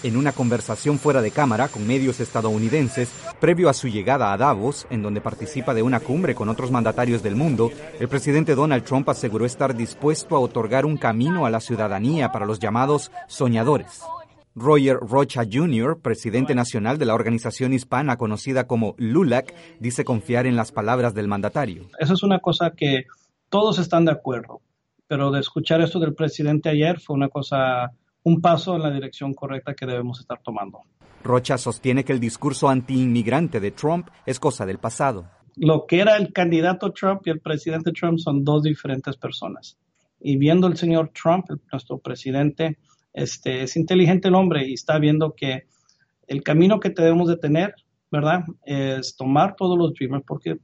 En una conversación fuera de cámara con medios estadounidenses, previo a su llegada a Davos, en donde participa de una cumbre con otros mandatarios del mundo, el presidente Donald Trump aseguró estar dispuesto a otorgar un camino a la ciudadanía para los llamados soñadores. Roger Rocha Jr., presidente nacional de la organización hispana conocida como LULAC, dice confiar en las palabras del mandatario. Eso es una cosa que todos están de acuerdo, pero de escuchar esto del presidente ayer fue un paso en la dirección correcta que debemos estar tomando. Rocha sostiene que el discurso anti-inmigrante de Trump es cosa del pasado. Lo que era el candidato Trump y el presidente Trump son dos diferentes personas. Y viendo el señor Trump, nuestro presidente, es inteligente el hombre y está viendo que el camino que debemos de tener, ¿verdad?, es tomar todos los Dreamers, porque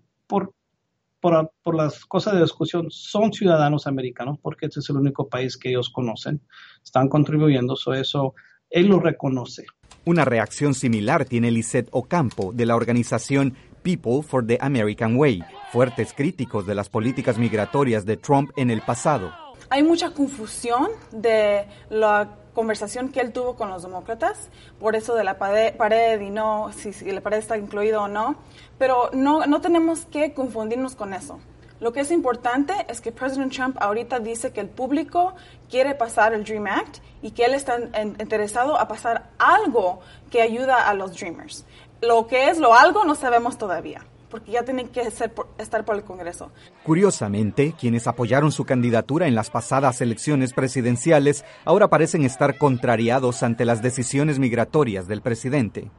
por las cosas de discusión son ciudadanos americanos, porque este es el único país que ellos conocen, están contribuyendo, eso él lo reconoce. Una reacción similar tiene Lisette Ocampo, de la organización People for the American Way, fuertes críticos de las políticas migratorias de Trump en el pasado. Hay mucha confusión de la conversación que él tuvo con los demócratas, por eso de la pared y no, si la pared está incluida o no, pero no tenemos que confundirnos con eso. Lo que es importante es que President Trump ahorita dice que el público quiere pasar el Dream Act y que él está interesado a pasar algo que ayuda a los Dreamers. Lo que es lo algo no sabemos todavía, porque ya tienen que estar por el Congreso. Curiosamente, quienes apoyaron su candidatura en las pasadas elecciones presidenciales ahora parecen estar contrariados ante las decisiones migratorias del presidente.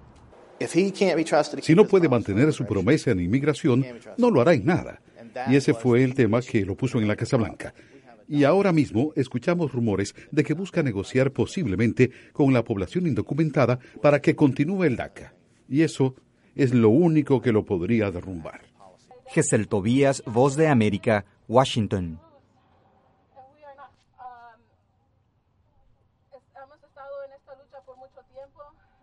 Si no puede mantener su promesa en inmigración, no lo hará en nada. Y ese fue el tema que lo puso en la Casa Blanca. Y ahora mismo escuchamos rumores de que busca negociar posiblemente con la población indocumentada para que continúe el DACA. Y eso es lo único que lo podría derrumbar. Gesell Tobías, Voz de América, Washington. Hemos estado en esta lucha por mucho tiempo.